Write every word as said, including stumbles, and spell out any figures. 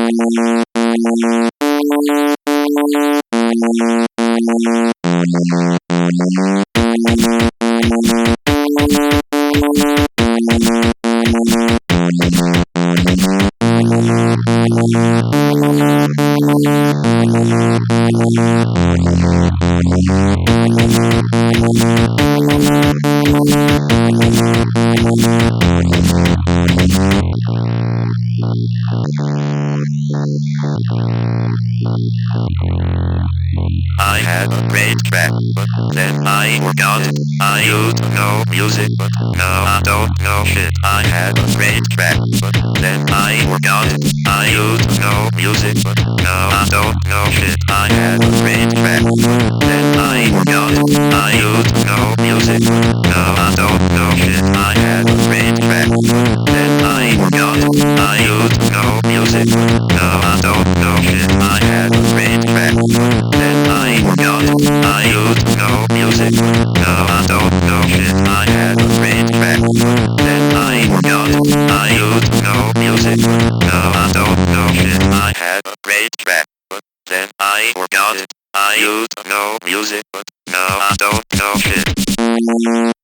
I had a great track, but then I forgot it. I used to know music, but now I don't know shit. I had a great track, but then I forgot it. I used to know music, but now I don't know shit. I had a great track, but then I forgot it. I used to know music, but now I don't know shit. I had a great track, but then I forgot it. I used to know music, but now I don't know shit. I had a great track, but then I forgot it. I used to know music, but now I don't know shit. I had a great track, but then I forgot it. I used to know music, but now I don't know shit. I had a great track, but then I forgot it. I used to know music, but now I don't know shit.